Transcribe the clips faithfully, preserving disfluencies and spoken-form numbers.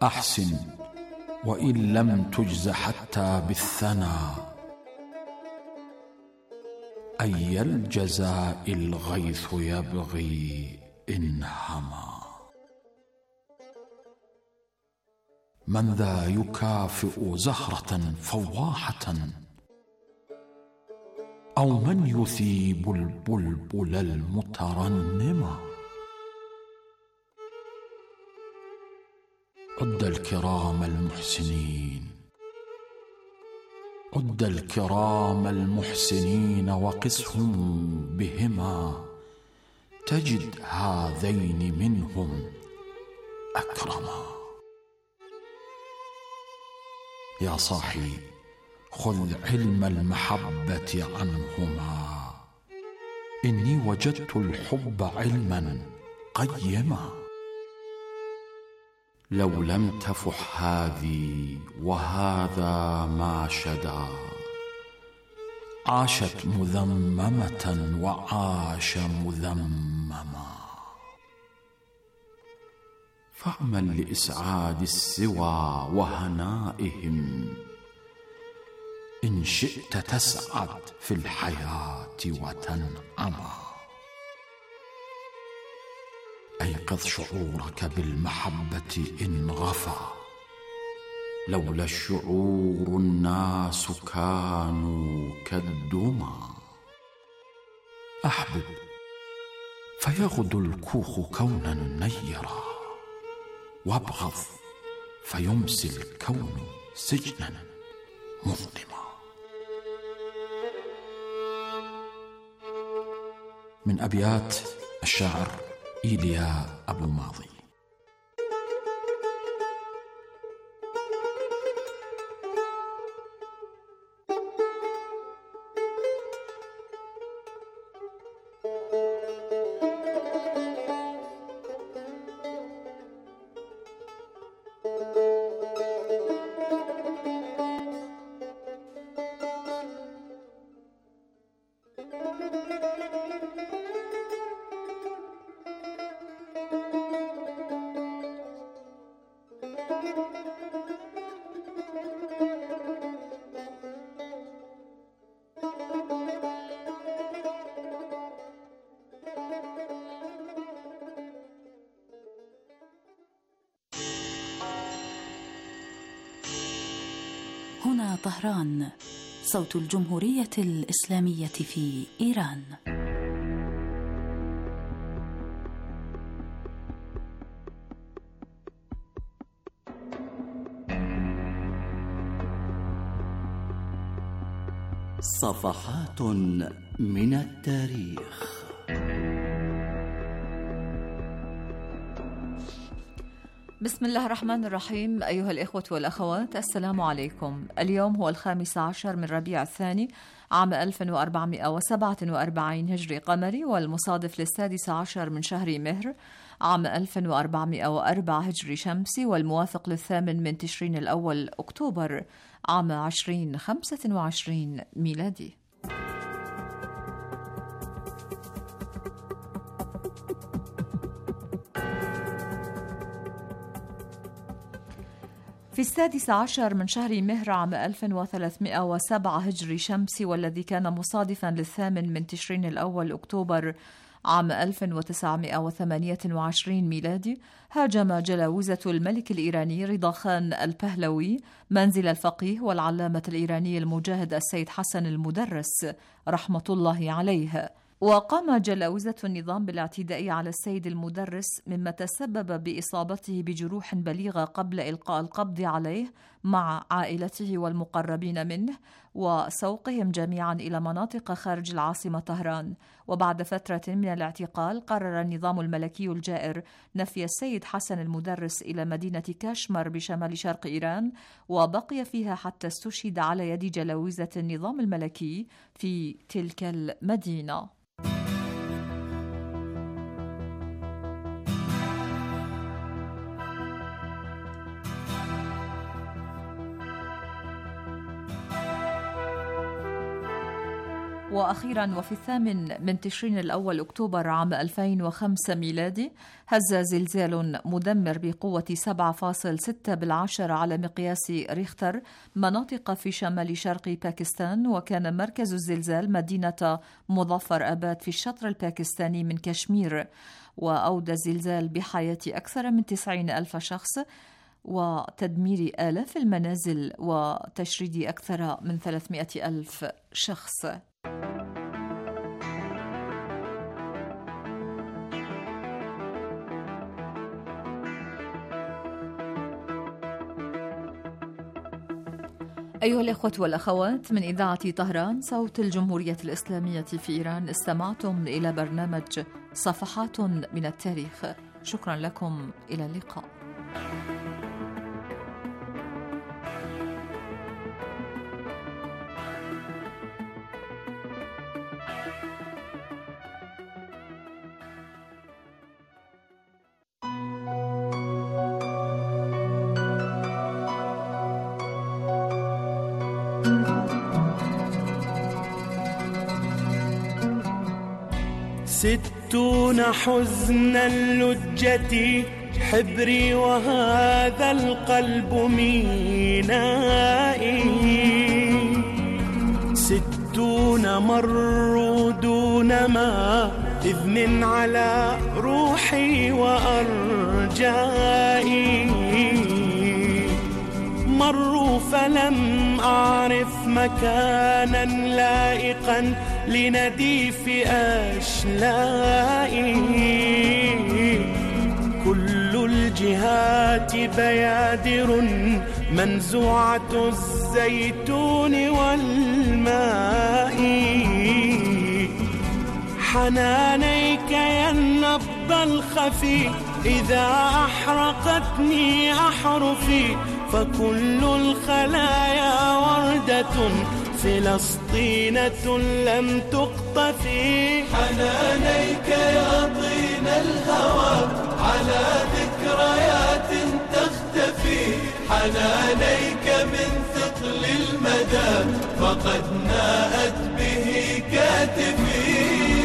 أحسن وإن لم تجز حتى بالثنى، أي الجزاء الغيث يبغي إن هما. من ذا يكافئ زهرة فواحة، أو من يثيب البلبل المترنمة. عد الكرام المحسنين، عد الكرام المحسنين وقسهم بهما، تجد هذين منهم أكرما. يا صاحي خذ علم المحبة عنهما، إني وجدت الحب علما قيما. لو لم تفح هذه وهذا ما شدا، عاشت مذممة وعاش مذمما. فاعمل لإسعاد السوى وهنائهم، إن شئت تسعد في الحياة وتنعما. أيقظ شعورك بالمحبة إن غفى، لولا الشعور الناس كانوا كالدمى. أحبب فيغدو الكوخ كونا نيرا، وابغض فيمسي الكون سجنا مظلما. من أبيات الشاعر إيليا أبو ماضي. هنا طهران، صوت الجمهورية الإسلامية في إيران. صفحات من التاريخ. بسم الله الرحمن الرحيم. أيها الإخوة والأخوات، السلام عليكم. اليوم هو الخامس عشر من ربيع الثاني عام ألف وأربعمائة وسبعة وأربعين هجري قمري، والمصادف للسادس عشر من شهر مهر عام ألف وأربعمائة وأربعة هجري شمسي، والموافق للثامن من تشرين الأول أكتوبر عام عشرين خمسة وعشرين ميلادي. في السادس عشر من شهر مهر عام ألف وثلاثمائة وسبعة هجري شمسي، والذي كان مصادفا للثامن من تشرين الأول أكتوبر عام ألف وتسعمائة وثمانية وعشرين ميلادي، هاجم جلاوزة الملك الإيراني رضا خان البهلوي منزل الفقيه والعلامة الإيراني المجاهد السيد حسن المدرس رحمة الله عليه. وقام جلاوزة النظام بالاعتداء على السيد المدرس، مما تسبب بإصابته بجروح بليغة قبل إلقاء القبض عليه مع عائلته والمقربين منه، وسوقهم جميعا إلى مناطق خارج العاصمة طهران. وبعد فترة من الاعتقال، قرر النظام الملكي الجائر نفي السيد حسن المدرس إلى مدينة كاشمر بشمال شرق إيران، وبقي فيها حتى استشهد على يد جلاوزة النظام الملكي في تلك المدينة. وأخيرا وفي الثامن من تشرين الأول أكتوبر عام ألفين وخمسة ميلادي هز زلزال مدمر بقوة سبعة فاصلة ستة بالعشرة على مقياس ريختر مناطق في شمال شرق باكستان، وكان مركز الزلزال مدينة مظفر آباد في الشطر الباكستاني من كشمير، وأودى الزلزال بحياة أكثر من تسعين ألف شخص وتدمير آلاف المنازل وتشريد أكثر من ثلاثمائة ألف شخص. أيها الإخوة والأخوات، من إذاعة طهران صوت الجمهورية الإسلامية في إيران، استمعتم إلى برنامج صفحات من التاريخ. شكرا لكم، إلى اللقاء. ستون حزن اللجة حبري وهذا القلب مينائي، ستون مروا دون ما إذن على روحي وأرجائي، مروا فلم أعرف مكانا لائقا لنديف أشلائي، كل الجهات بيادر منزوعة الزيتون والماء، حنانيك يا النبض الخفي إذا أحرقتني أحرفي، فكل الخلايا وردة فلسطينة لم تقطفي، حنانيك يا طين الهوى على ذكريات تختفي، حنانيك من ثقل المدى فقد ناءت به كاتفي.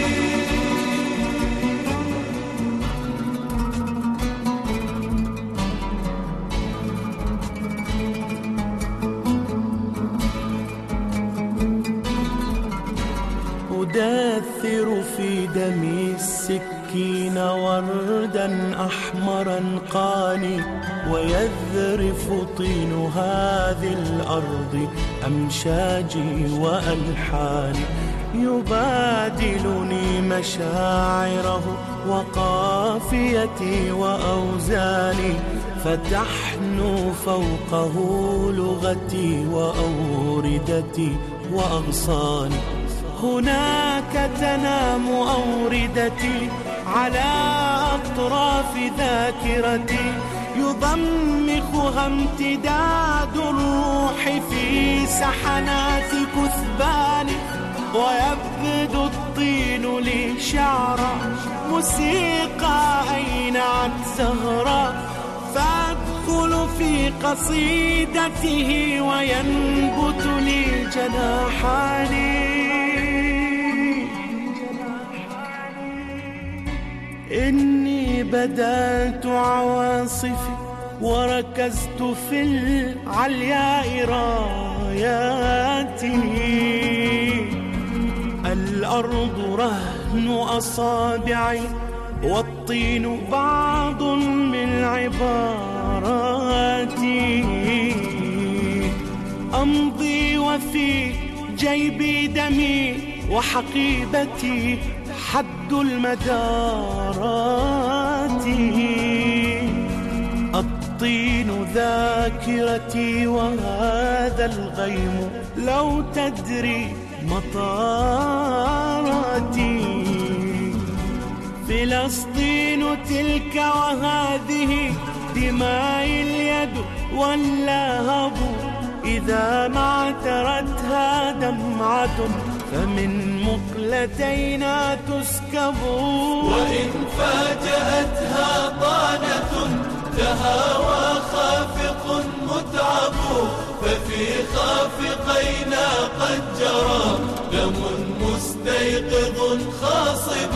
أدثر في دمي السكين وردا أحمرا قاني، ويذرف طين هذه الأرض أمشاجي وألحاني، يبادلني مشاعره وقافيتي وأوزاني، فتحنو فوقه لغتي وأوردتي وأغصاني، هناك تنام أوردتي على أطراف ذاكرتي، يضمخها امتداد الروح في سحنات كثباني، ويبدو الطين لي شعرا موسيقى أينعت زهرا، فأدخل في قصيدته وينبت لي جناحاني، إني بدأت عواصفي وركزت في العلياء راياتي، الأرض رهن أصابعي والطين بعض من عباراتي، أمضي وفي جيبي دمي وحقيبتي حد المدارات، الطين ذاكرتي وهذا الغيم لو تدري مطاراتي، فلسطين تلك وهذه دماء اليد واللهب، إذا ما اعترتها دمعة فمن مقلتينا تسكب، وإن فاجأتها طعنة تهاوى خافق متعب، ففي خافقينا قد جرى دم مستيقظ خاصب.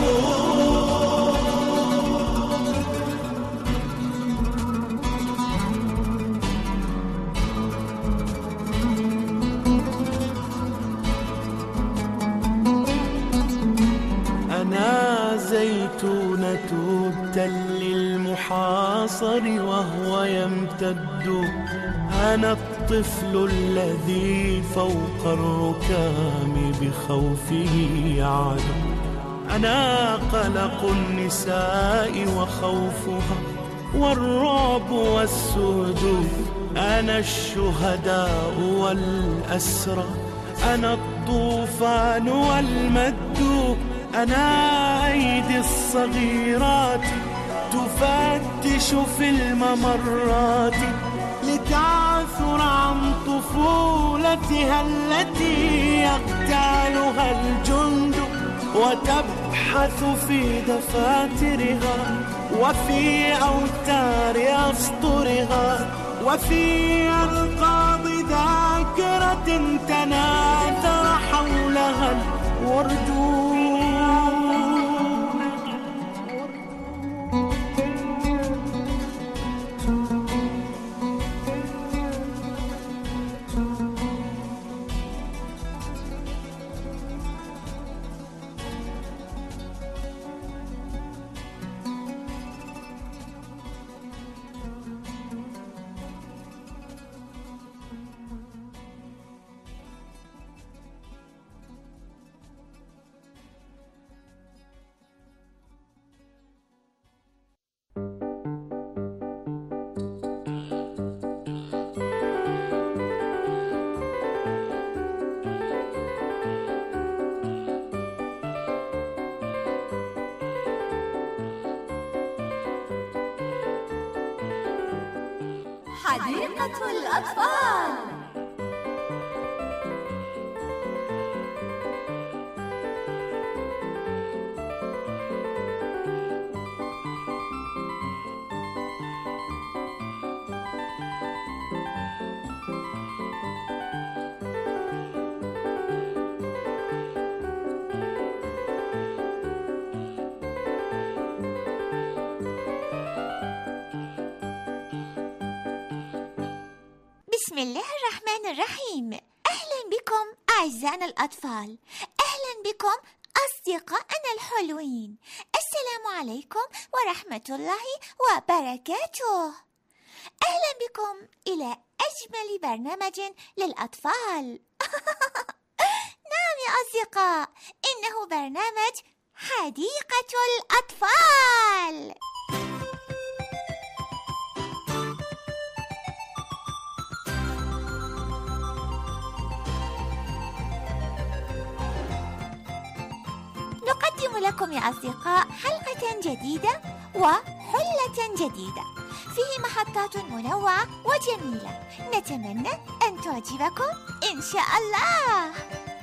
أنا زيتونة التل المحاصر وهو يمتد، أنا الطفل الذي فوق الركام بخوفه يعدو، أنا قلق النساء وخوفها والرعب والسهد، أنا الشهداء والأسرى، أنا الطوفان والمد، أنا أيدي الصغيرات تفتش في الممرات لتعثر عن طفولتها التي يقتالها الجند، وتبحث في دفاترها وفي أوتار أسطرها وفي ألقاب ذاكرة تناثر حولها الورد. حديقة الأطفال. بسم الله الرحمن الرحيم. أهلا بكم أعزائنا الأطفال، أهلا بكم أصدقائنا الحلوين. السلام عليكم ورحمة الله وبركاته. أهلا بكم إلى أجمل برنامج للأطفال. نعم يا أصدقاء، إنه برنامج حديقة الأطفال. نقدم لكم يا أصدقاء حلقة جديدة وحلة جديدة فيه محطات منوعة وجميلة، نتمنى أن تعجبكم إن شاء الله.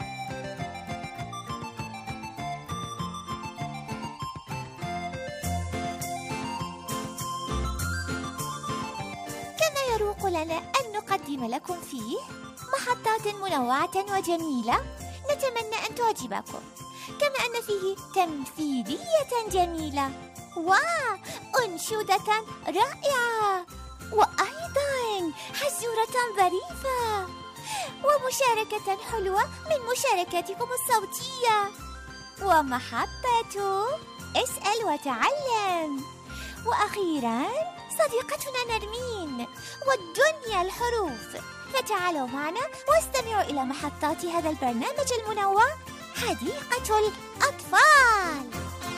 كما يروق لنا أن نقدم لكم فيه محطات منوعة وجميلة، نتمنى أن تعجبكم، كما أن فيه تمثيلية جميلة وأنشودة رائعة، وأيضا حزورة ظريفة، ومشاركة حلوة من مشاركاتكم الصوتية، ومحطة اسأل وتعلم، وأخيرا صديقتنا نرمين والدنيا الحروف. فتعالوا معنا واستمعوا إلى محطات هذا البرنامج المنوع حديقة الأطفال.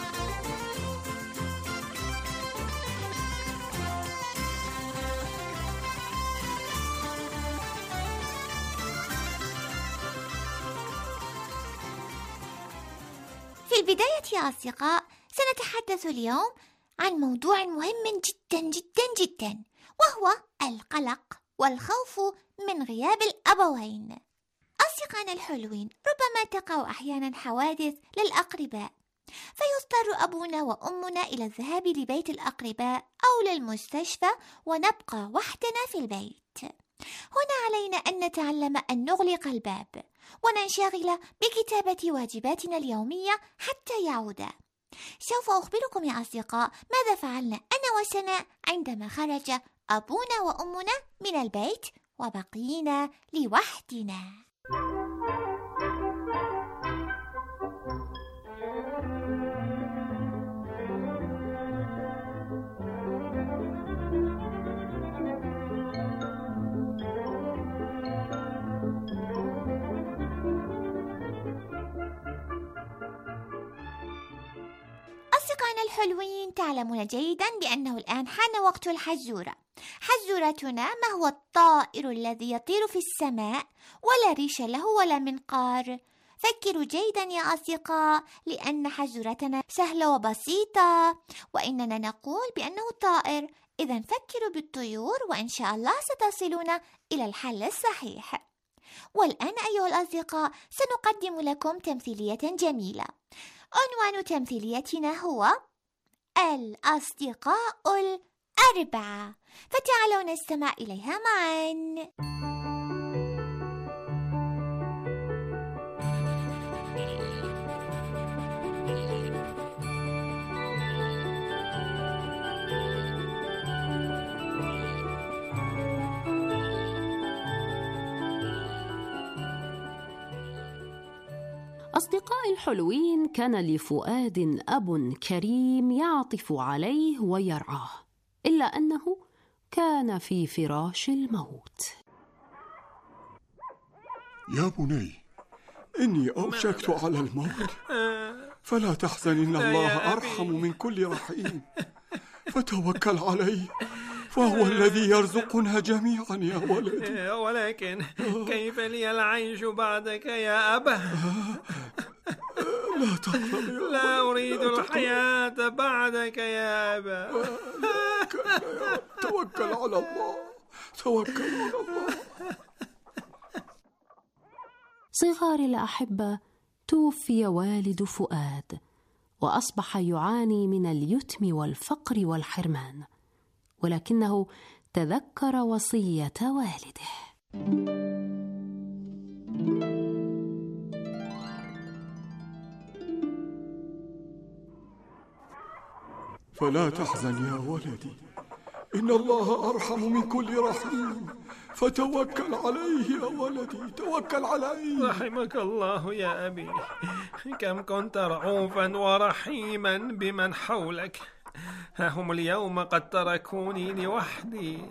في البداية يا أصدقاء، سنتحدث اليوم عن موضوع مهم جدا جدا جدا، وهو القلق والخوف من غياب الأبوين. أصدقائنا الحلوين، ربما تقع أحيانا حوادث للأقرباء، فيضطر أبونا وأمنا إلى الذهاب لبيت الأقرباء أو للمستشفى ونبقى وحدنا في البيت. هنا علينا أن نتعلم أن نغلق الباب وننشغل بكتابة واجباتنا اليومية حتى يعودا. سوف أخبركم يا أصدقاء ماذا فعلنا أنا وسناء عندما خرج أبونا وأمنا من البيت وبقينا لوحدنا. أصدقائنا الحلوين، تعلمون جيدا بأنه الآن حان وقت الحزورة. حزورتنا ما هو الطائر الذي يطير في السماء ولا ريش له ولا منقار. فكروا جيدا يا أصدقاء، لأن حزورتنا سهلة وبسيطة، وإننا نقول بأنه طائر. إذن فكروا بالطيور وإن شاء الله ستصلون إلى الحل الصحيح. والآن أيها الأصدقاء سنقدم لكم تمثيلية جميلة. عنوان تمثيليتنا هو الأصدقاء الأربعة، فتعالوا نستمع إليها معا. أصدقائي الحلوين، كان لفؤاد أب كريم يعطف عليه ويرعاه، إلا أنه كان في فراش الموت. يا بني، إني أوشكت على الموت، فلا تحزن، إن الله أرحم من كل رحيم، فتوكل عليه فهو الذي يرزقنا جميعا يا ولدي. ولكن كيف لي العيش بعدك يا أبا؟ لا تقلق يا لا أريد الحياة بعدك يا أبا. توكل على الله، توكل على الله. صغار الأحبة، توفي والد فؤاد وأصبح يعاني من اليتم والفقر والحرمان، ولكنه تذكر وصية والده. فلا تحزن يا ولدي، إن الله أرحم من كل رحيم، فتوكل عليه يا ولدي، توكل عليه. رحمك الله يا أبي، كم كنت رؤوفا ورحيما بمن حولك، ها هم اليوم قد تركوني لوحدي.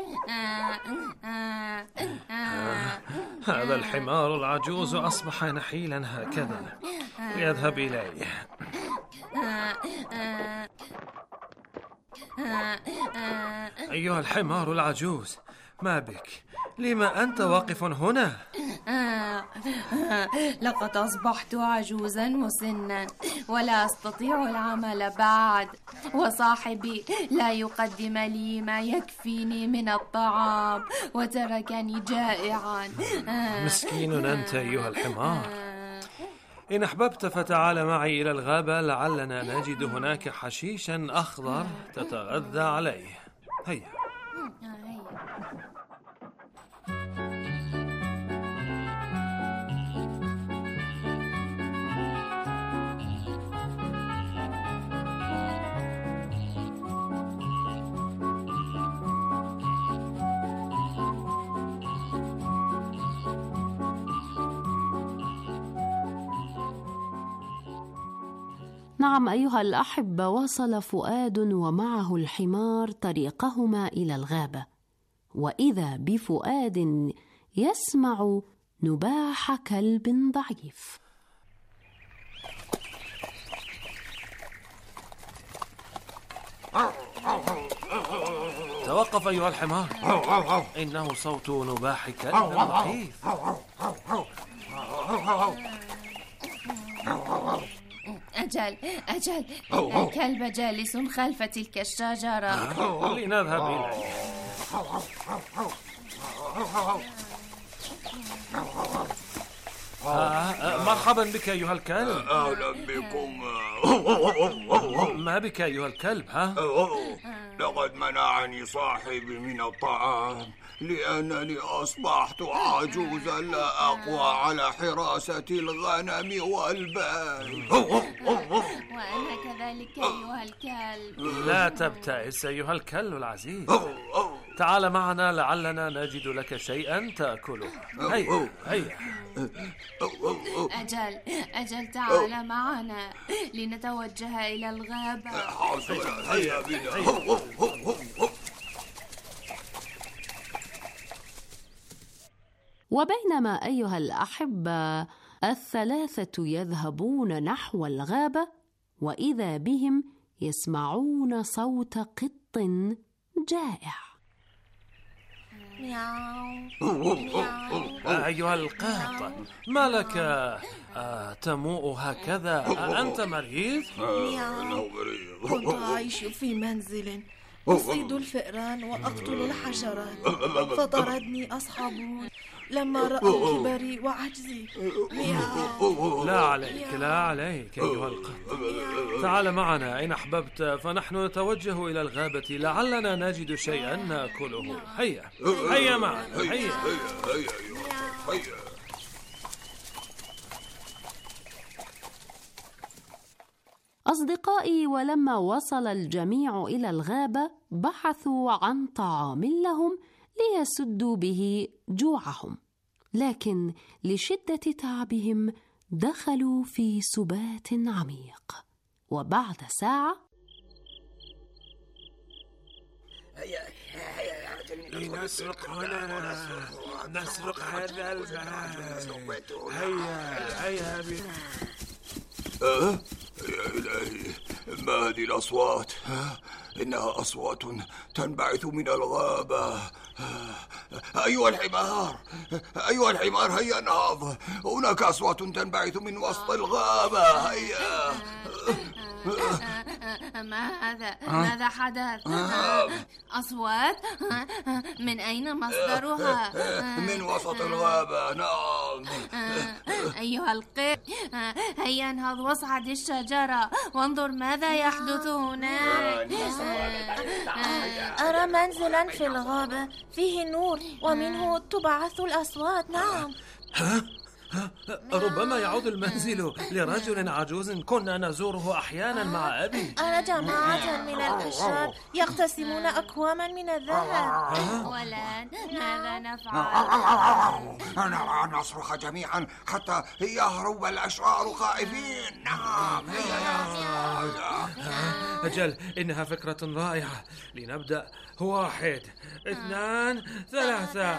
هذا الحمار العجوز أصبح نحيلا هكذا، يذهب إليه. أيها الحمار العجوز، ما بك؟ لما أنت واقف هنا؟ لقد أصبحت عجوزا مسنا ولا أستطيع العمل بعد، وصاحبي لا يقدم لي ما يكفيني من الطعام وتركني جائعا. مسكين أنت أيها الحمار. إن أحببت فتعال معي إلى الغابة، لعلنا نجد هناك حشيشا أخضر تتغذى عليه. هيا. نعم أيها الأحبة، وصل فؤاد ومعه الحمار طريقهما إلى الغابة، وإذا بفؤاد يسمع نباح كلب ضعيف. توقف أيها الحمار، إنه صوت نباح كلب ضعيف. أجل أجل، الكلب جالس خلف تلك الشجرة. لنذهب إليه. آه مرحبا بك أيها الكلب. أهلا بكم. ما بك أيها الكلب؟ ها لقد منعني صاحبي من الطعام لأنني أصبحت عجوزا لا أقوى على حراسة الغنم والبيت. وأنا كذلك أيها الكلب. لا تبتئس أيها الكلب العزيز، تعال معنا لعلنا نجد لك شيئا تأكله. هيا هيا. أجل أجل تعال معنا لنتوجه إلى الغابة. هيا بنا. وبينما أيها الأحبة الثلاثة يذهبون نحو الغابة، وإذا بهم يسمعون صوت قط جائع. أيها القط، ما لك آه تموء هكذا؟ أنت مريض؟ كنت أعيش في منزل أصيد الفئران وأقتل الحشرات، فطردني أصحابي لما رأوا كبري وعجزي. لا عليك لا عليك أيها القط، تعال معنا إن أحببت، فنحن نتوجه إلى الغابة لعلنا نجد شيئا نأكله. هيا هيا معنا. هيا هيا هيا. أصدقائي، ولما وصل الجميع إلى الغابة بحثوا عن طعام لهم ليسدوا به جوعهم، لكن لشدة تعبهم دخلوا في سبات عميق. وبعد ساعة لنسرق هنا، نسرق هذا البيت. هيا هيا بنا. أه؟ يا إلهي، ما هذه الأصوات؟ إنها أصوات تنبعث من الغابة. أيها الحمار، أيها الحمار، هيا انهض، هناك أصوات تنبعث من وسط الغابة. هيا. ما هذا؟ ماذا حدث؟ أصوات؟ من أين مصدرها؟ من وسط الغابة. نعم. أيها القط، هيا انهض واصعد الشجرة وانظر ماذا يحدث هناك. أرى منزلا في الغابة فيه نور ومنه تبعث الأصوات. نعم. ربما يعود المنزل لرجل عجوز كنا نزوره أحيانا مع أبي. أرى جماعة من الأشرار يقتسمون أكواما من الذهب. ولد، ماذا نفعل؟ أنا نصرخ جميعا حتى يهرب الأشرار خائفين. نعم. أجل، إنها فكرة رائعة. لنبدأ. واحد، اثنان، ثلاثة.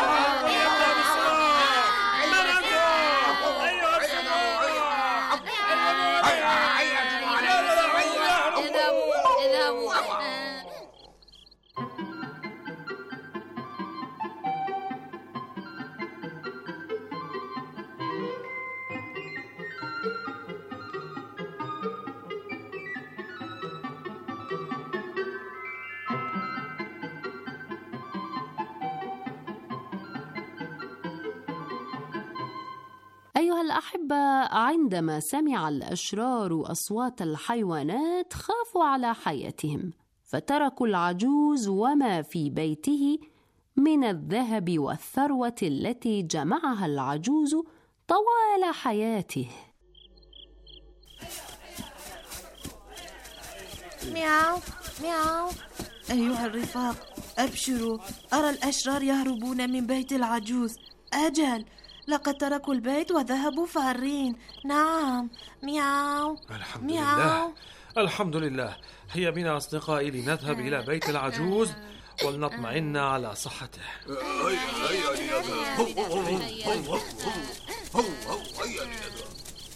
أيها الأحبة، عندما سمع الأشرار أصوات الحيوانات خافوا على حياتهم، فتركوا العجوز وما في بيته من الذهب والثروة التي جمعها العجوز طوال حياته. مياو مياو. أيها الرفاق، أبشروا، أرى الأشرار يهربون من بيت العجوز. أجل، لقد تركوا البيت وذهبوا فارين. نعم. مياو. الحمد مياو. لله الحمد لله. هيا بنا أصدقائي لنذهب إلى بيت العجوز ولنطمئن على صحته. هيا هيا لنذهب. هيا لنذهب.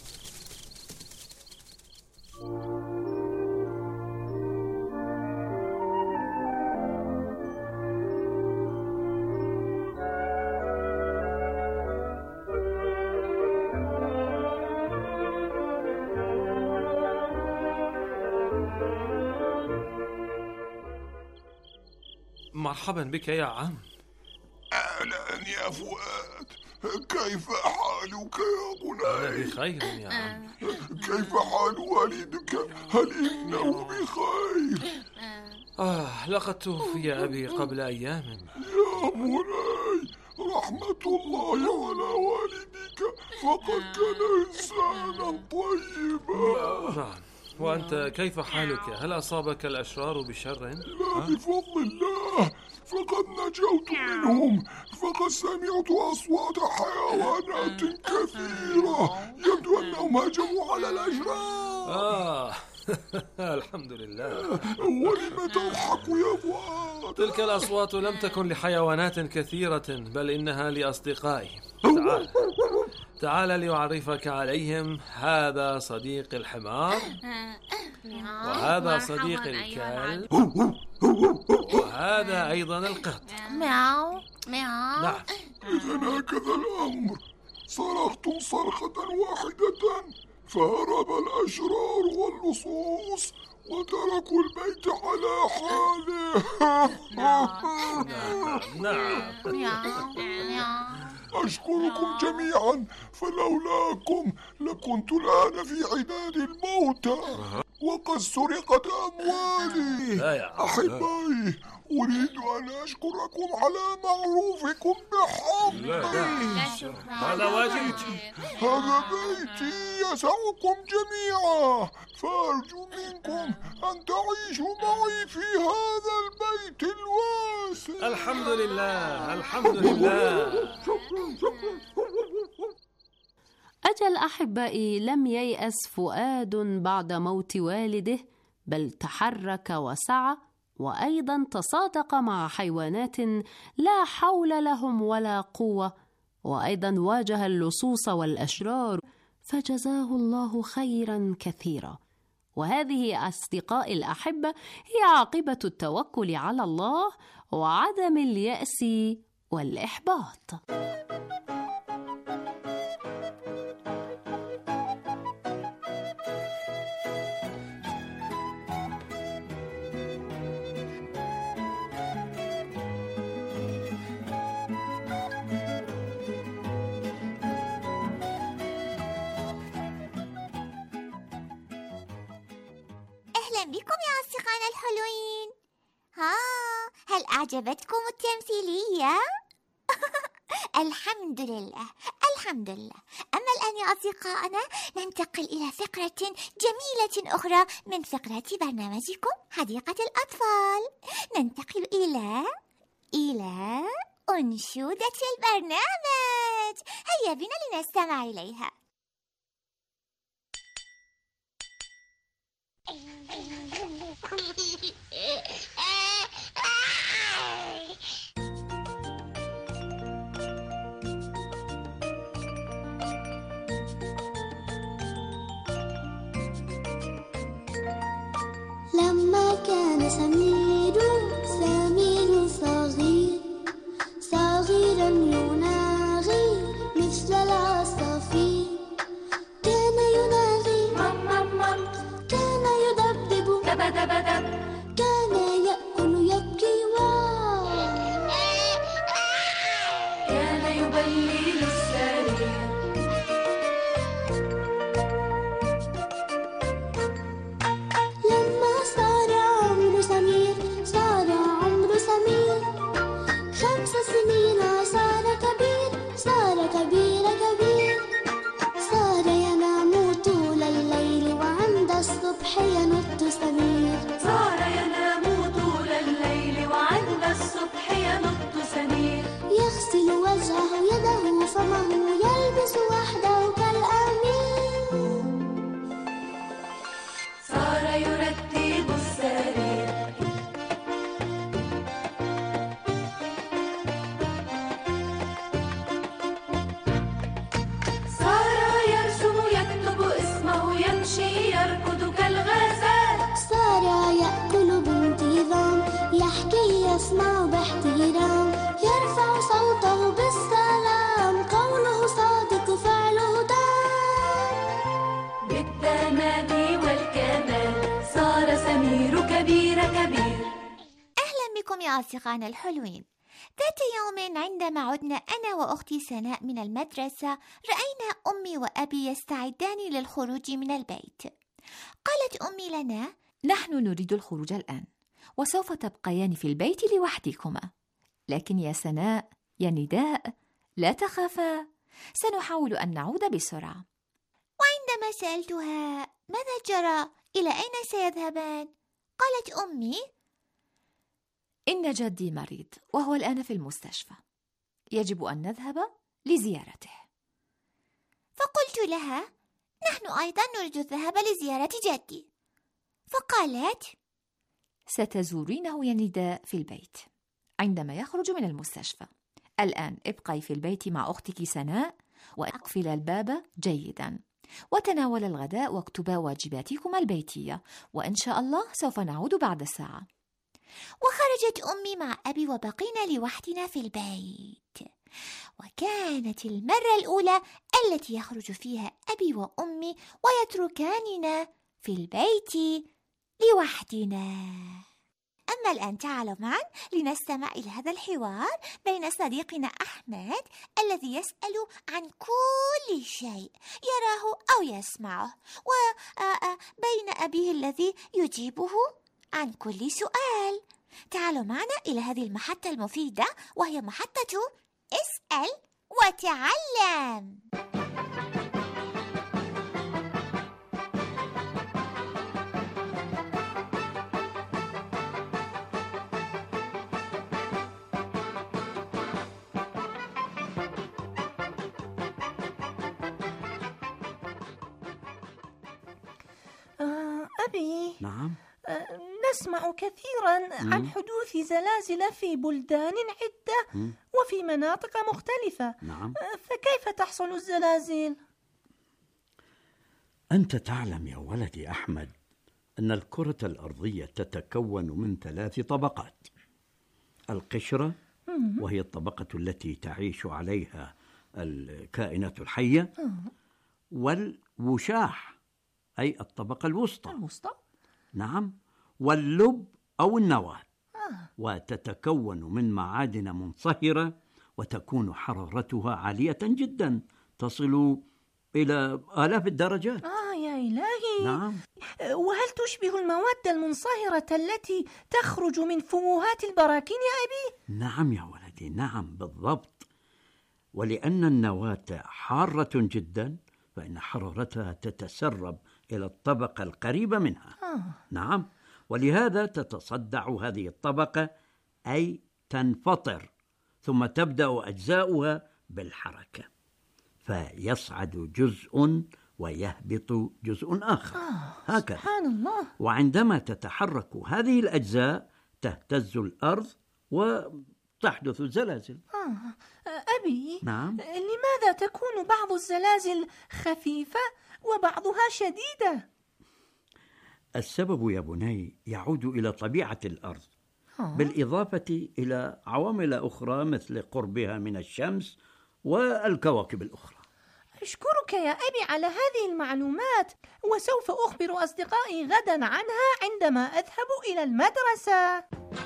مرحبا بك يا عم. أهلا يا فؤاد، كيف حالك يا بني؟ أنا بخير يا عم. كيف حال والدك؟ هل إنه بخير؟ آه لقد توفي أبي قبل أيام. يا مولاي، رحمة الله على والدك، فقد كان إنسانا طيبا. نعم. وأنت كيف حالك؟ هل أصابك الأشرار بشر؟ لا بفضل الله، فقد نجوت منهم. فقد سمعت أصوات حيوانات كثيرة، يبدو أنهم هجموا على الأشرار. آه الحمد لله. ولم تضحك يا فؤاد؟ تلك الأصوات لم تكن لحيوانات كثيرة، بل إنها لأصدقائي. تعال تعال لأعرفك عليهم. هذا صديق الحمار، وهذا صديق الكلب، وهذا أيضا القط. مياو مياو. نعم. إذن هكذا الأمر. صرختم صرخة واحدة فهرب الأشرار واللصوص وتركوا البيت على حاله. نعم. أشكركم جميعا، فلولاكم لكنت الآن في عداد الموتى وقد سرقت أموالي. أحبائي، أريد أن أشكركم على معروفكم بحقي. هذا واجبي. هذا بيتي يسعكم جميعا، فأرجو منكم أن تعيشوا معي في هذا البيت الواسع. الحمد لله الحمد لله. أجل أحبائي، لم ييأس فؤاد بعد موت والده، بل تحرك وسعى، وأيضا تصادق مع حيوانات لا حول لهم ولا قوة، وأيضا واجه اللصوص والأشرار، فجزاه الله خيرا كثيرا. وهذه أصدقائي الأحبة هي عاقبة التوكل على الله وعدم اليأس والإحباط. أهلا بكم يا أصدقائنا الحلوين. ها، هل أعجبتكم التمثيلية؟ الحمد لله الحمد لله. أما الآن يا أصدقائنا ننتقل إلى فقرة جميلة أخرى من فقرات برنامجكم حديقة الأطفال. ننتقل إلى إلى أنشودة البرنامج. هيا بنا لنستمع إليها. لما كان سمير سمير صغير صغيرا يناغي مثل العصافير، كان يناغي مم مم مم، كان يدبدب دب دب دب، كان يأكل يبكي واو، كان يبلل السرير. لما صار عمر سمير صار عمر سمير خمس سنين صار كبير صار كبير كبير، صار ينام طول الليل وعند الصبح ينط سمير، صار ينام طول الليل وعند الصبح ينط سمير، يغسل وجهه يده فمه يلبس وحده كالأمير، صار يرتب السرير. صار يرسم يكتب اسمه يمشي يركض كالغزال، صار يأكل بانتظام يحكي يسمع باحترام، يرفع صوته بالسلام قوله صادق فعله تام، بالتمام والكمال صار سمير كبير كبير. أهلا بكم يا أصدقائنا الحلوين. ذات يوم عندما عدنا أنا وأختي سناء من المدرسة رأينا أمي وأبي يستعدان للخروج من البيت. قالت أمي لنا: نحن نريد الخروج الآن، وسوف تبقيان في البيت لوحدكما. لكن يا سناء، يا نداء، لا تخافا، سنحاول أن نعود بسرعة. وعندما سألتها ماذا جرى؟ إلى أين سيذهبان؟ قالت أمي: إن جدي مريض وهو الآن في المستشفى، يجب أن نذهب لزيارته. فقلت لها: نحن أيضا نريد الذهاب لزيارة جدي. فقالت: ستزورينه يا نداء في البيت عندما يخرج من المستشفى. الآن ابقي في البيت مع أختك سناء، وأقفل الباب جيدا، وتناول الغداء واكتبا واجباتكما البيتية، وإن شاء الله سوف نعود بعد ساعة. وخرجت أمي مع أبي وبقينا لوحدنا في البيت. وكانت المرة الأولى التي يخرج فيها أبي وأمي ويتركاننا في البيت لوحدنا. أما الآن تعالوا معا لنستمع إلى هذا الحوار بين صديقنا أحمد الذي يسأل عن كل شيء يراه أو يسمعه، وبين أبيه الذي يجيبه عن كل سؤال. تعالوا معنا إلى هذه المحطة المفيدة، وهي محطة اسأل وتعلم. أبي، نعم. نسمع كثيرا مم. عن حدوث زلازل في بلدان عدة مم. وفي مناطق مختلفة. نعم. فكيف تحصل الزلازل؟ أنت تعلم يا ولدي أحمد أن الكرة الأرضية تتكون من ثلاث طبقات: القشرة، مم. وهي الطبقة التي تعيش عليها الكائنات الحية، مم. والوشاح أي الطبقة الوسطى. الوسطى؟ نعم. واللب أو النواة. آه. وتتكون من معادن منصهرة، وتكون حرارتها عالية جدا، تصل إلى آلاف الدرجات. آه يا إلهي. نعم. وهل تشبه المواد المنصهرة التي تخرج من فوهات البراكين يا أبي؟ نعم يا ولدي، نعم بالضبط. ولأن النواة حارة جدا، فإن حرارتها تتسرب إلى الطبقة القريبة منها. آه. نعم. ولهذا تتصدع هذه الطبقة، أي تنفطر، ثم تبدأ أجزاؤها بالحركة، فيصعد جزء ويهبط جزء آخر. آه. هكذا. سبحان الله. وعندما تتحرك هذه الأجزاء تهتز الأرض وتحدث الزلازل. آه. أبي، نعم. لماذا تكون بعض الزلازل خفيفة وبعضها شديدة؟ السبب يا بني يعود إلى طبيعة الأرض، آه. بالإضافة إلى عوامل أخرى مثل قربها من الشمس والكواكب الأخرى. أشكرك يا أبي على هذه المعلومات، وسوف أخبر أصدقائي غدا عنها عندما أذهب إلى المدرسة.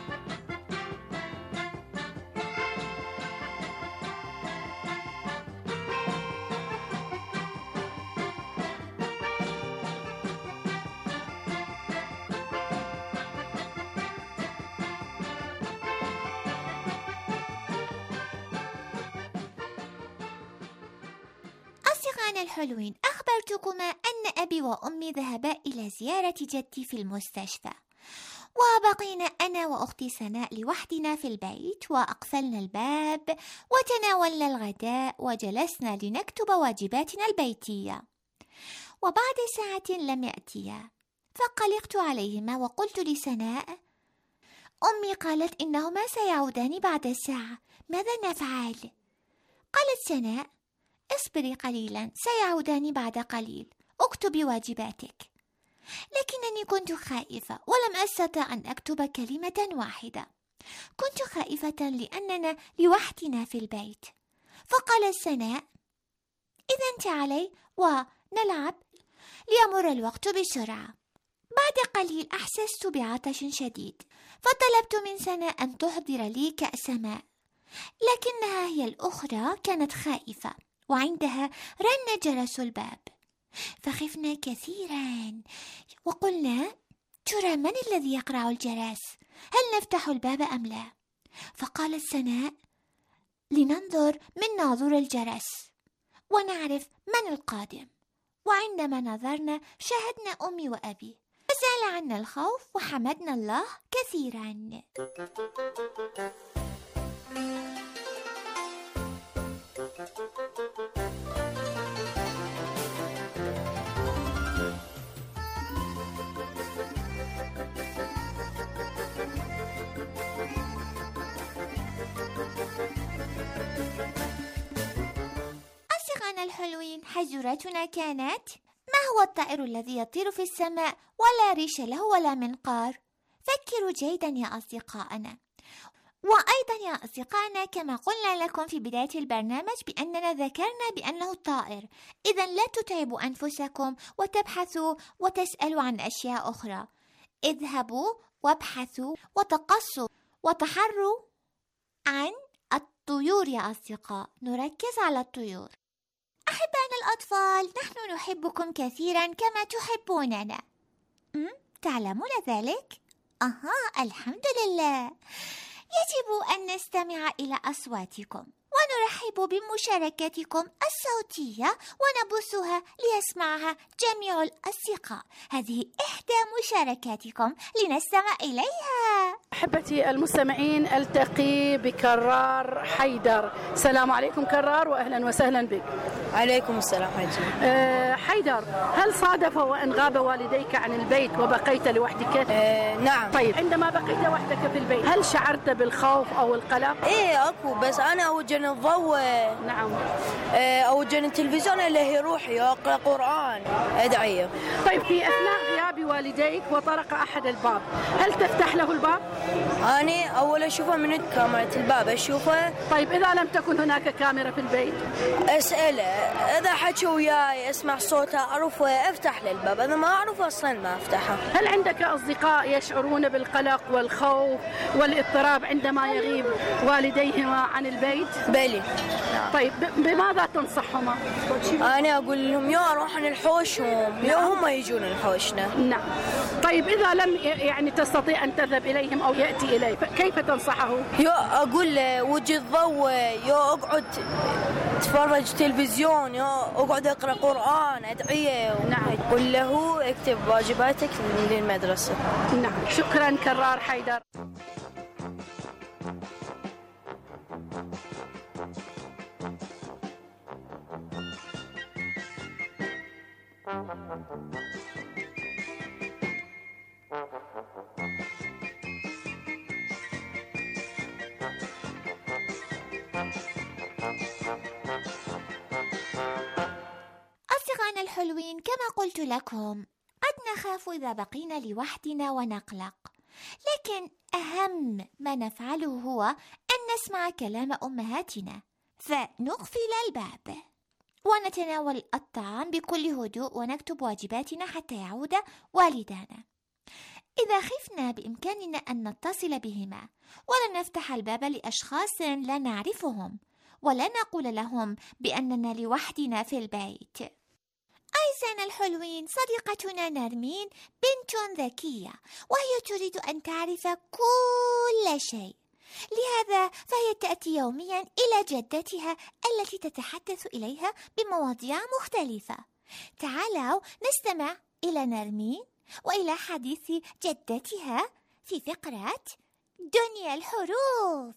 أصدقائنا الحلوين، أخبرتكما أن أبي وأمي ذهبا إلى زيارة جدي في المستشفى، وبقينا أنا وأختي سناء لوحدنا في البيت، وأقفلنا الباب وتناولنا الغداء وجلسنا لنكتب واجباتنا البيتية. وبعد ساعة لم يأتيا، فقلقت عليهما وقلت لسناء: أمي قالت إنهما سيعودان بعد ساعة، ماذا نفعل؟ قالت سناء: اصبري قليلا، سيعودان بعد قليل، اكتبي واجباتك. لكنني كنت خائفة ولم أستطع أن أكتب كلمة واحدة. كنت خائفة لأننا لوحدنا في البيت. فقالت سناء: إذن تعالي ونلعب ليمر الوقت بسرعة. بعد قليل أحسست بعطش شديد، فطلبت من سناء أن تحضر لي كأس ماء، لكنها هي الأخرى كانت خائفة، وعندها رن جرس الباب. فخفنا كثيرا وقلنا: ترى من الذي يقرع الجرس؟ هل نفتح الباب أم لا؟ فقالت سناء: لننظر من ناظور الجرس ونعرف من القادم. وعندما نظرنا شاهدنا أمي وأبي، فزال عنا الخوف وحمدنا الله كثيرا. أصدقائنا الحلوين، حزورتنا كانت: ما هو الطائر الذي يطير في السماء ولا ريش له ولا منقار؟ فكروا جيدا يا أصدقائنا. وأيضا يا أصدقائنا، كما قلنا لكم في بداية البرنامج بأننا ذكرنا بأنه طائر، إذن لا تتعبوا أنفسكم وتبحثوا وتسألوا عن أشياء أخرى. اذهبوا وابحثوا وتقصوا وتحروا عن الطيور يا أصدقاء. نركز على الطيور. أحبائنا الأطفال، نحن نحبكم كثيرا كما تحبوننا. تعلمون ذلك؟ أها، الحمد لله. يجب أن نستمع إلى أصواتكم ونرحب بمشاركتكم الصوتية ونبثها ليسمعها جميع الأصدقاء. هذه إحدى مشاركاتكم لنستمع إليها. أحبتي المستمعين، ألتقي بكرار حيدر. السلام عليكم كرار، وأهلا وسهلا بك. عليكم السلام حجي. أه حيدر، هل صادف وأن غاب والديك عن البيت وبقيت لوحدك؟ أه نعم. طيب، عندما بقيت وحدك في البيت هل شعرت بالخوف أو القلق؟ إيه أكو، بس أنا أوجن الضوء. نعم. أه أوجن التلفزيون اللي هي روحي أقرأ قرآن أدعيه. طيب، في أثناء غياب والديك وطرق أحد الباب، هل تفتح له الباب؟ أنا أول أشوفه من كاميرا الباب أشوفه. طيب، إذا لم تكن هناك كاميرا في البيت؟ أسأله، إذا حكى وياي أسمع صوته أعرف أفتح له الباب، إذا ما أعرف أصلا ما أفتحه. هل عندك أصدقاء يشعرون بالقلق والخوف والاضطراب عندما يغيب والديهما عن البيت؟ بلي. طيب، بماذا تنصحهما؟ أنا أقول لهم يا روح نحوشهم، يا هم يجون نحوشنا. نعم. طيب، إذا لم يعني تستطيع أن تذهب إليهم أو يأتي إليه، كيف تنصحه؟ يا أقول له وجه الضوء، يا أقعد تفرج تلفزيون، يا أقعد أقرأ قرآن أدعية. نعم. قل له اكتب واجباتك للمدرسة. نعم. شكرا كرار حيدر. أصدقائنا الحلوين، كما قلت لكم قد نخاف إذا بقينا لوحدنا ونقلق، لكن أهم ما نفعله هو أن نسمع كلام أمهاتنا، فنقفل الباب ونتناول الطعام بكل هدوء ونكتب واجباتنا حتى يعود والدانا. إذا خفنا بإمكاننا أن نتصل بهما ولا نفتح الباب لأشخاص لا نعرفهم، ولا نقول لهم بأننا لوحدنا في البيت. أعزائنا الحلوين، صديقتنا نرمين بنت ذكية، وهي تريد أن تعرف كل شيء، لهذا فهي تأتي يوميا إلى جدتها التي تتحدث إليها بمواضيع مختلفة. تعالوا نستمع إلى نرمين وإلى حديث جدتها في فقرة دنيا الحروف.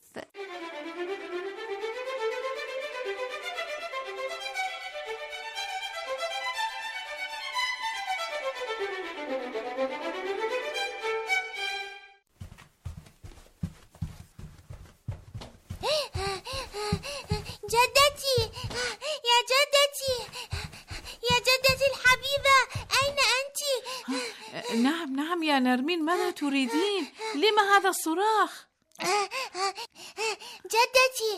جدتي، يا جدتي، يا جدتي الحبيبة، أين أنت؟ نعم نعم يا نرمين، ماذا تريدين؟ لما هذا الصراخ؟ جدتي،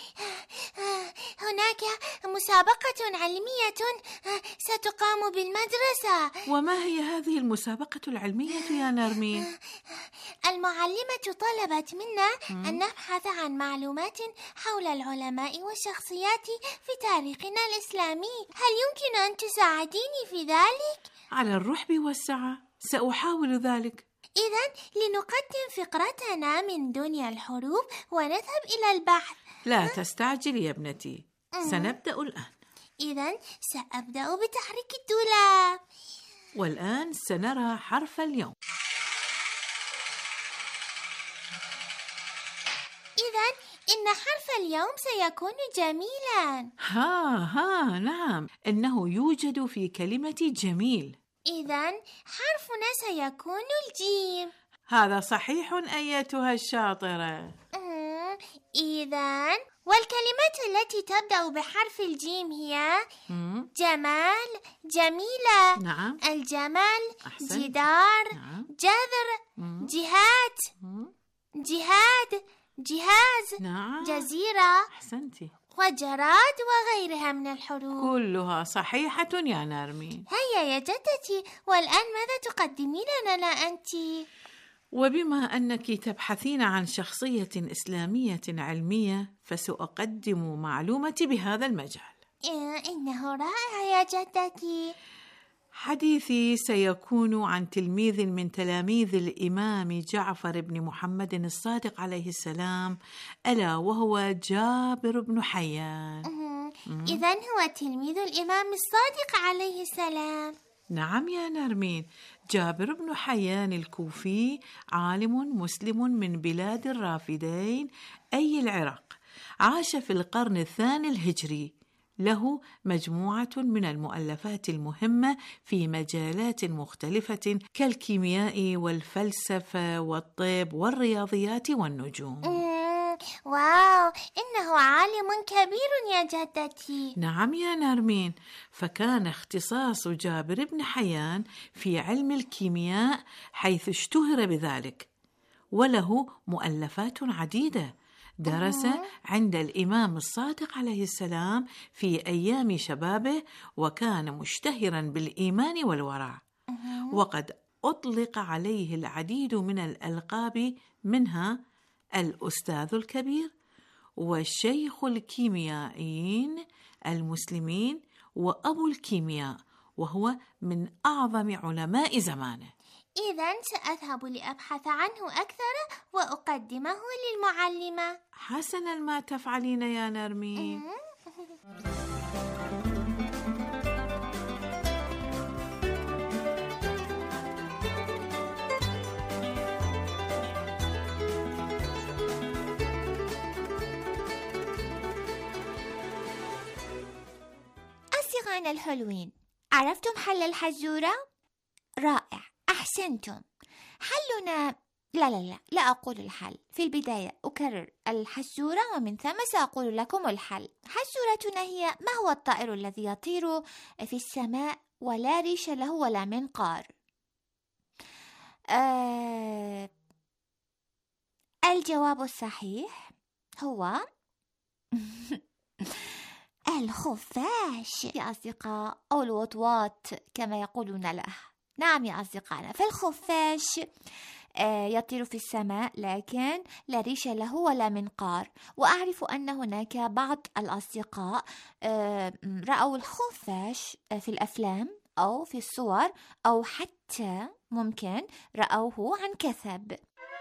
هناك مسابقة علمية ستقام بالمدرسة. وما هي هذه المسابقة العلمية يا نرمين؟ المعلمة طلبت منا أن نبحث عن معلومات حول العلماء والشخصيات في تاريخنا الإسلامي. هل يمكن أن تساعديني في ذلك؟ على الرحب والسعة، سأحاول ذلك. إذن لنقدم فقرتنا من دنيا الحروف ونذهب إلى البحث. لا تستعجلي يا ابنتي، سنبدأ الآن. إذن سأبدأ بتحريك الدولاب. والآن سنرى حرف اليوم. إذن إن حرف اليوم سيكون جميلا. ها ها نعم، إنه يوجد في كلمة جميل. إذن حرفنا سيكون الجيم. هذا صحيح أيتها الشاطرة. إذن والكلمات التي تبدأ بحرف الجيم هي مم. جمال، جميلة، نعم. الجمل، أحسنت. جدار، نعم. جذر، مم. جهات، مم. جهاد، جهاز، نعم. جزيرة، أحسنتي. وجراد وغيرها من الحروف. كلها صحيحة يا نرمين. هيا يا جدتي، والآن ماذا تقدمين لنا أنت؟ وبما أنك تبحثين عن شخصية إسلامية علمية، فسأقدم معلومتي بهذا المجال. إنه رائع يا جدتي. حديثي سيكون عن تلميذ من تلاميذ الإمام جعفر بن محمد الصادق عليه السلام، ألا وهو جابر بن حيان. إذن هو تلميذ الإمام الصادق عليه السلام. نعم يا نرمين، جابر بن حيان الكوفي عالم مسلم من بلاد الرافدين أي العراق، عاش في القرن الثاني الهجري. له مجموعة من المؤلفات المهمة في مجالات مختلفة كالكيمياء والفلسفة والطب والرياضيات والنجوم. واو، إنه عالم كبير يا جدتي. نعم يا نرمين، فكان اختصاص جابر بن حيان في علم الكيمياء حيث اشتهر بذلك، وله مؤلفات عديدة. درس عند الإمام الصادق عليه السلام في أيام شبابه، وكان مشتهرا بالإيمان والورع، وقد أطلق عليه العديد من الألقاب، منها الأستاذ الكبير والشيخ الكيميائيين المسلمين وأبو الكيمياء، وهو من أعظم علماء زمانه. إذن سأذهب لأبحث عنه أكثر وأقدمه للمعلمة. حسنا ما تفعلين يا نرمين. أصدقائنا الحلوين، عرفتم حل الحزورة؟ رائع، أحسنتم. حلنا لا لا لا لا أقول الحل في البداية، أكرر الحزورة ومن ثم سأقول لكم الحل. حزورتنا هي: ما هو الطائر الذي يطير في السماء ولا ريش له ولا منقار؟ آه... الجواب الصحيح هو الخفاش يا أصدقاء، أو الوطواط كما يقولون له. نعم يا أصدقائنا، فالخفاش يطير في السماء لكن لا ريش له ولا منقار. وأعرف أن هناك بعض الأصدقاء رأوا الخفاش في الأفلام أو في الصور، أو حتى ممكن رأوه عن كثب.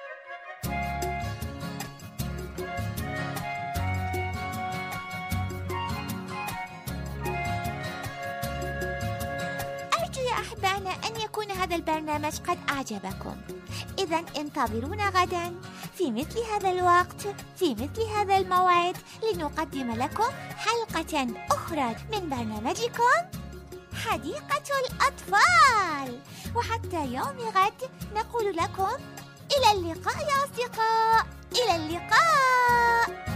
أحبائنا أن يكون هذا البرنامج قد أعجبكم. إذن انتظرونا غدا في مثل هذا الوقت في مثل هذا الموعد لنقدم لكم حلقة أخرى من برنامجكم حديقة الأطفال. وحتى يوم غد نقول لكم إلى اللقاء يا أصدقاء، إلى اللقاء.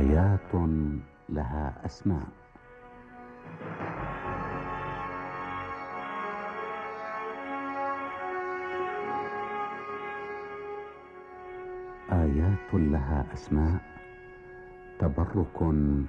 آيات لها أسماء. آيات لها أسماء، تبرك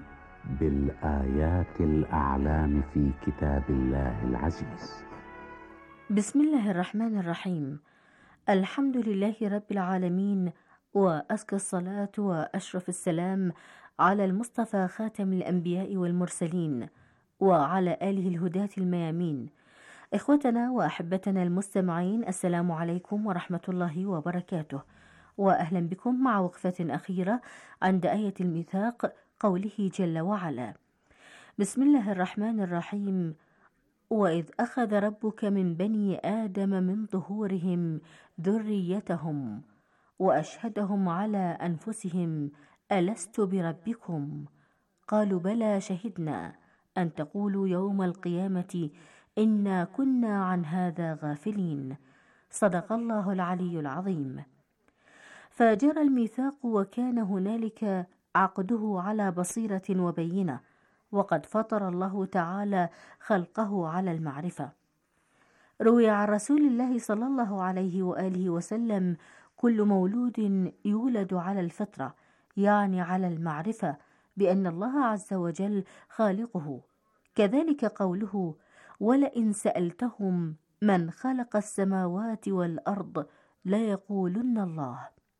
بالآيات الأعلام في كتاب الله العزيز. بسم الله الرحمن الرحيم. الحمد لله رب العالمين، وأزكى الصلاة وأشرف السلام على المصطفى خاتم الأنبياء والمرسلين، وعلى آله الهداة الميامين. إخوتنا وأحبتنا المستمعين، السلام عليكم ورحمة الله وبركاته، وأهلا بكم مع وقفة أخيرة عند آية الميثاق، قوله جل وعلا: بسم الله الرحمن الرحيم. وإذ أخذ ربك من بني آدم من ظهورهم ذريتهم وأشهدهم على أنفسهم ألست بربكم قالوا بلى شهدنا أن تقولوا يوم القيامة إنا كنا عن هذا غافلين. صدق الله العلي العظيم. فجرى الميثاق، وكان هنالك عقده على بصيرة وبينة، وقد فطر الله تعالى خلقه على المعرفة. روي عن رسول الله صلى الله عليه وآله وسلم: كل مولود يولد على الفطرة، يعني على المعرفة بأن الله عز وجل خالقه. كذلك قوله: ولئن سألتهم من خلق السماوات والأرض ليقولن الله.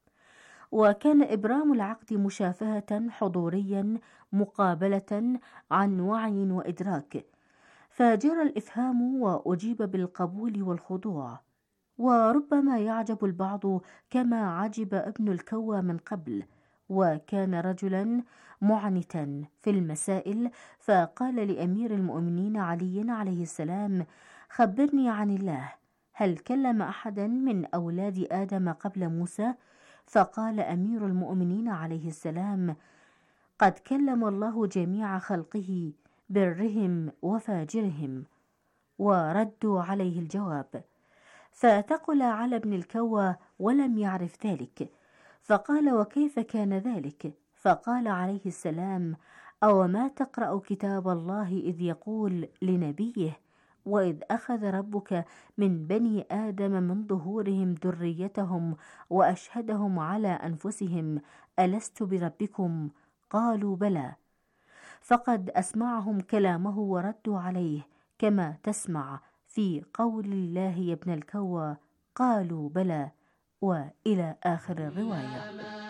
وكان إبرام العقد مشافهة حضوريا مقابلة عن وعي وإدراك، فجرى الإفهام وأجيب بالقبول والخضوع. وربما يعجب البعض كما عجب ابن الكوى من قبل، وكان رجلا معنتا في المسائل، فقال لأمير المؤمنين علي عليه السلام: خبرني عن الله، هل كلم أحدا من أولاد آدم قبل موسى؟ فقال أمير المؤمنين عليه السلام: قد كلم الله جميع خلقه، برهم وفاجرهم. وردوا عليه الجواب، فثقل على ابن الكوى ولم يعرف ذلك، فقال: وكيف كان ذلك؟ فقال عليه السلام: أو ما تقرأ كتاب الله إذ يقول لنبيه: وإذ أخذ ربك من بني آدم من ظهورهم ذريتهم وأشهدهم على أنفسهم ألست بربكم قالوا بلى. فقد أسمعهم كلامه وردوا عليه كما تسمع في قول الله يا ابن الكوى قالوا بلى، وإلى آخر الرواية.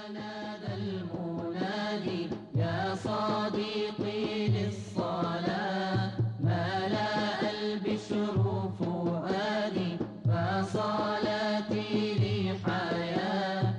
يا صديقي للصلاة ملأ البشر فؤادي، فصلاتي لي حياة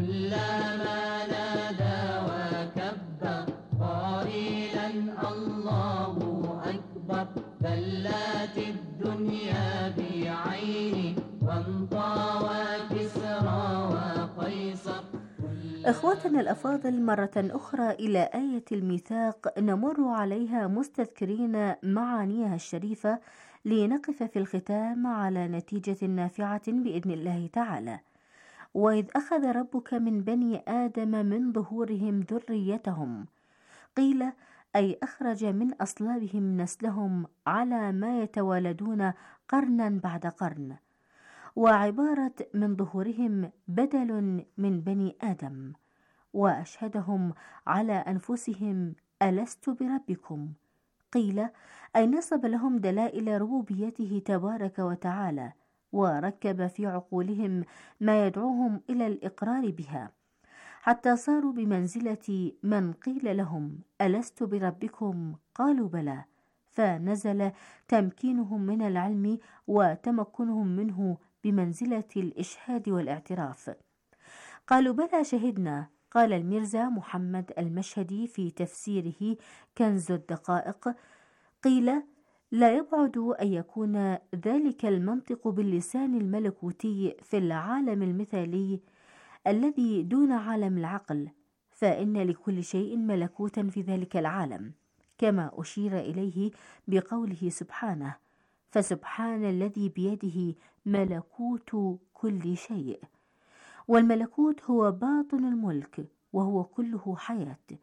كلما نادى وكبر قائلا الله أكبر. ذلت الدنيا بعيني وانطوى كسرى وقيصر. إخوتنا الأفاضل، مرة أخرى إلى آية الميثاق نمر عليها مستذكرين معانيها الشريفة، لنقف في الختام على نتيجة نافعة بإذن الله تعالى. وإذ أخذ ربك من بني آدم من ظهورهم ذريتهم، قيل أي أخرج من أصلابهم نسلهم على ما يتوالدون قرنا بعد قرن. وعبارة من ظهورهم بدل من بني آدم. وأشهدهم على أنفسهم ألست بربكم، قيل أي نصب لهم دلائل ربوبيته تبارك وتعالى، وركب في عقولهم ما يدعوهم إلى الإقرار بها، حتى صاروا بمنزلة من قيل لهم ألست بربكم قالوا بلى، فنزل تمكينهم من العلم وتمكنهم منه بمنزلة الإشهاد والاعتراف. قالوا بلى شهدنا. قال الميرزا محمد المشهدي في تفسيره كنز الدقائق، قيل لا يبعد أن يكون ذلك المنطق باللسان الملكوتي في العالم المثالي الذي دون عالم العقل، فإن لكل شيء ملكوتا في ذلك العالم، كما أشير إليه بقوله سبحانه: فسبحان الذي بيده ملكوت كل شيء. والملكوت هو باطن الملك، وهو كله حياة،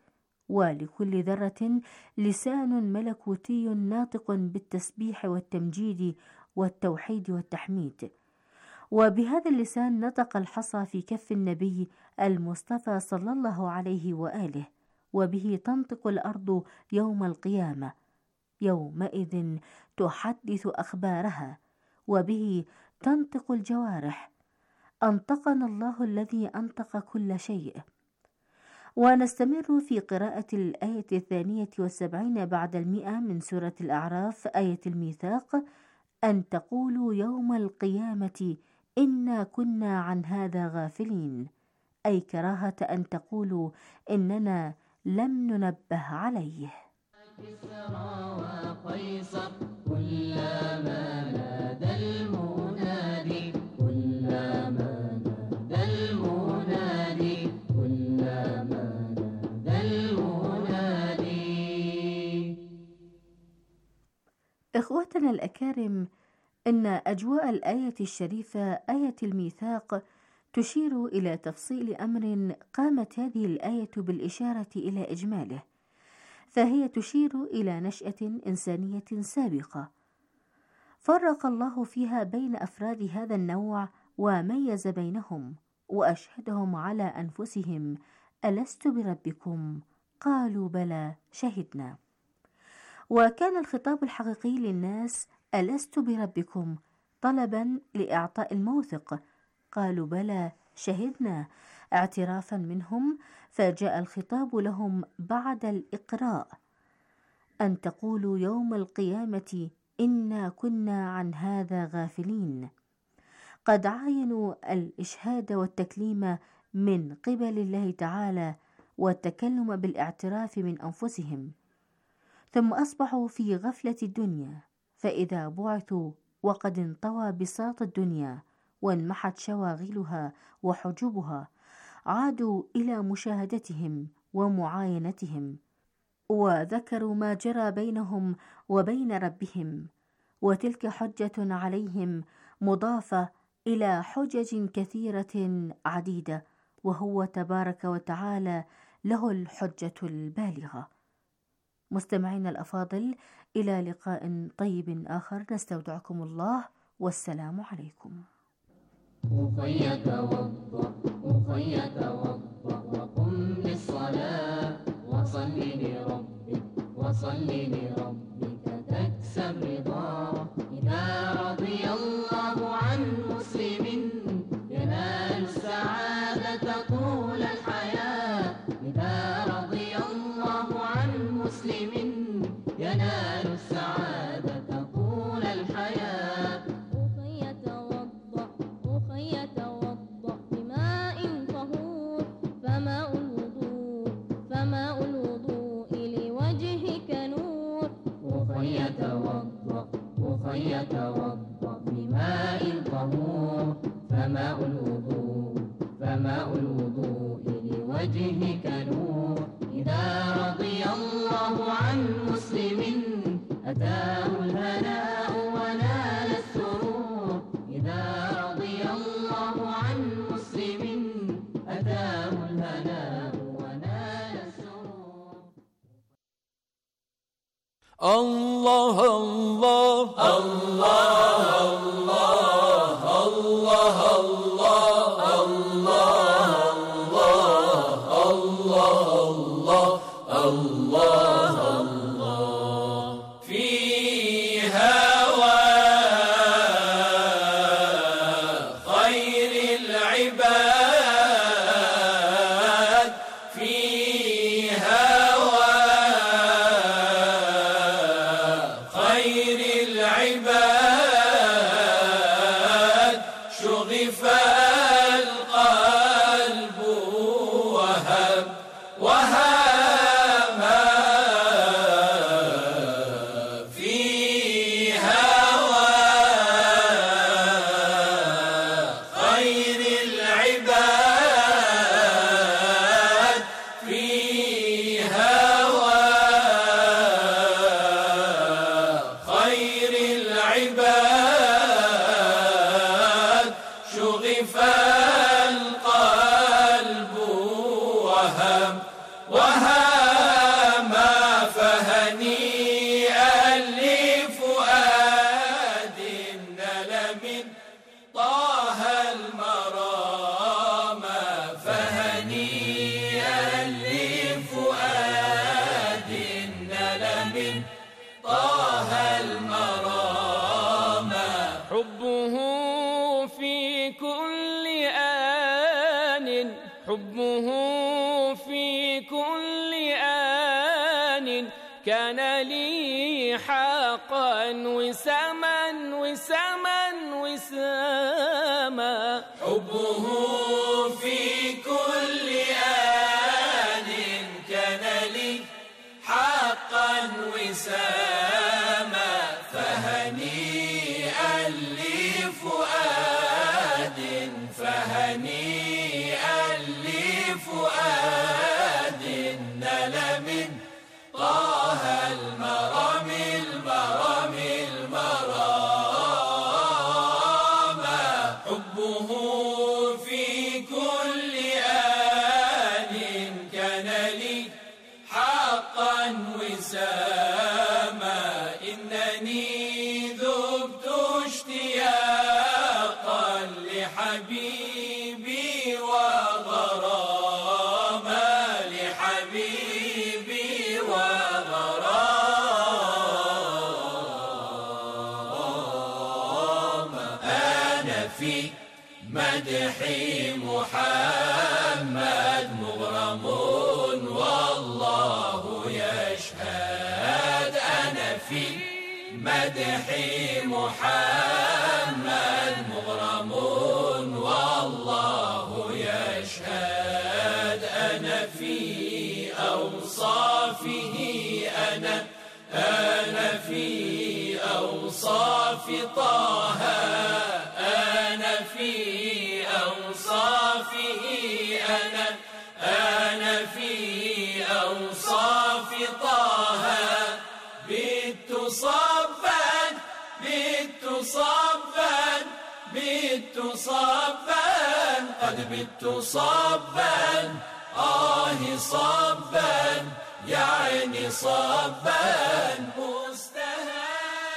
ولكل ذرة لسان ملكوتي ناطق بالتسبيح والتمجيد والتوحيد والتحميد. وبهذا اللسان نطق الحصى في كف النبي المصطفى صلى الله عليه وآله، وبه تنطق الأرض يوم القيامة، يومئذ تحدث أخبارها، وبه تنطق الجوارح. أنطقنا الله الذي أنطق كل شيء. ونستمر في قراءة الآية الثانية والسبعين بعد المئة من سورة الأعراف، آية الميثاق: أن تقولوا يوم القيامة إنا كنا عن هذا غافلين، أي كراهة أن تقولوا إننا لم ننبه عليه. كسرى وقيصر كلما نادى المنادي، كلما نادى المنادي، كلما نادى المنادي. إخوتنا الأكارم، إن أجواء الآية الشريفة آية الميثاق تشير إلى تفصيل أمر قامت هذه الآية بالإشارة إلى إجماله، فهي تشير إلى نشأة إنسانية سابقة فرق الله فيها بين أفراد هذا النوع وميز بينهم، وأشهدهم على أنفسهم: ألست بربكم؟ قالوا بلى شهدنا. وكان الخطاب الحقيقي للناس: ألست بربكم؟ طلبا لإعطاء الموثق، قالوا بلى شهدنا، اعترافا منهم، فجاء الخطاب لهم بعد الإقراء: أن تقولوا يوم القيامة إنا كنا عن هذا غافلين. قد عاينوا الإشهاد والتكليم من قبل الله تعالى والتكلم بالاعتراف من أنفسهم، ثم أصبحوا في غفلة الدنيا، فإذا بعثوا وقد انطوى بساط الدنيا وانمحت شواغلها وحجبها، عادوا إلى مشاهدتهم ومعاينتهم، وذكروا ما جرى بينهم وبين ربهم، وتلك حجة عليهم مضافة إلى حجج كثيرة عديدة، وهو تبارك وتعالى له الحجة البالغة. مستمعين الأفاضل، إلى لقاء طيب آخر، نستودعكم الله، والسلام عليكم. أخي توضأ أخي توضأ وقم للصلاة، وصل لربك وصل لربك تكسب رضاه. إذا رضي الله عن مسلم ينال السعادة طول الحياة. إذا رضي الله عن مسلم ينال السعادة طول الحياة. أخي توضأ أخي توضأ بماء طهور، فماء الوضوء فماء الوضوء لوجهك نور. أخي توضأ أخي توضأ بماء طهور، فماء الوضوء فماء الوضوء لوجهك نور. إذا رضي الله عن مسلم أتاه الهناء ونال السرور. إذا رضي الله عن مسلم أتاه الهناء ونال السرور. الله الله الله الله الله الله الله الله الله الله في هوى خير العباد، في هوى خير العباد شغف القلب وهب وهب في هوى خير العباد، في هوى خير العباد شغف القلب وهب وهب حقا وساما وساما وساما حبه في كل آن كان لي حقا وساما فهنيئا لفؤاد فهنيئا لفؤاد نال من طه المرام المرام المرام حبه في كل آن كان لي حقا وساما إنني ذبت اشتياقا لحبيبي وغراما لحبيبي وغراما أنا في مدح محمد مغرم والله يشهد أنا في مدح محمد مغرم والله يشهد أنا في أوصافه أنا أنا في أوصاف طه أنا في أوصافه أنا أنا في أوصاف طه بت صبا بت صبا بت صبا قد بت صبا آه صبا يعني صبا مستهان.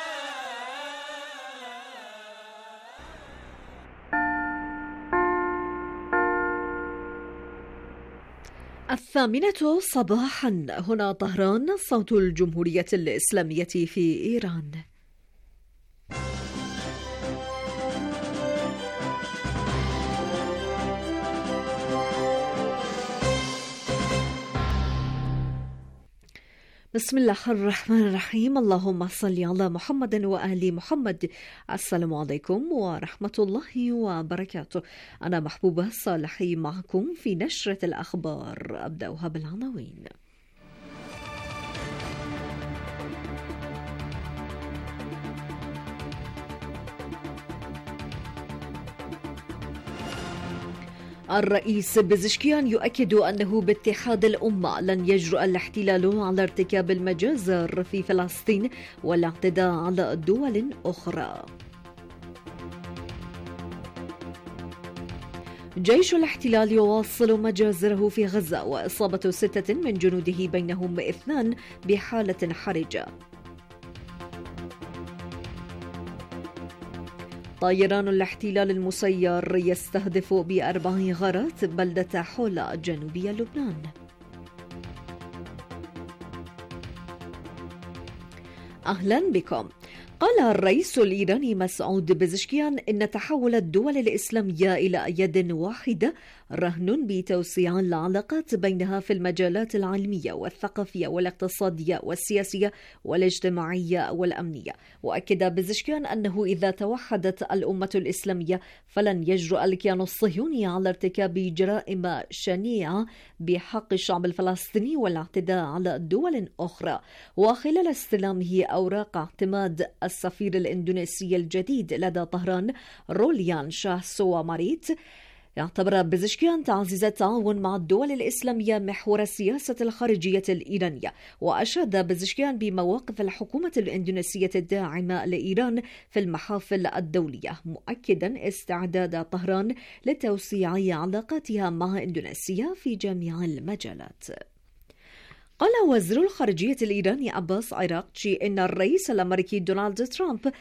الثامنة صباحا، هنا طهران، صوت الجمهورية الإسلامية في إيران. بسم الله الرحمن الرحيم. اللهم صل على محمد وآل محمد. السلام عليكم ورحمة الله وبركاته. أنا محبوبة صالحي معكم في نشرة الأخبار. أبدأها بالعناوين. الرئيس بزشكيان يؤكد أنه باتحاد الأمة لن يجرؤ الاحتلال على ارتكاب المجازر في فلسطين والاعتداء على دول أخرى. جيش الاحتلال يواصل مجازره في غزة وإصابة ستة من جنوده بينهم اثنان بحالة حرجة. طيران الاحتلال المسير يستهدف بأربع غارات بلدة حولا جنوبي لبنان. أهلا بكم. قال الرئيس الإيراني مسعود بزشكيان إن تحول الدول الإسلامية إلى يد واحدة رهن بتوسيع العلاقات بينها في المجالات العلمية والثقافية والاقتصادية والسياسية والاجتماعية والأمنية. وأكد بزشكيان أنه إذا توحدت الأمة الإسلامية فلن يجرؤ الكيان الصهيوني على ارتكاب جرائم شنيعة بحق الشعب الفلسطيني والاعتداء على دول أخرى. وخلال استلامه أوراق اعتماد السفير الإندونيسي الجديد لدى طهران روليان شاه سواماريت، يعتبر بزشكيان تعزيز التعاون مع الدول الإسلامية محور السياسة الخارجية الإيرانية. وأشاد بزشكيان بمواقف الحكومة الإندونيسية الداعمة لإيران في المحافل الدولية، مؤكدا استعداد طهران لتوسيع علاقاتها مع إندونيسيا في جميع المجالات. قال وزير الخارجية الإيراني عباس عراقچي إن الرئيس الأمريكي دونالد ترامب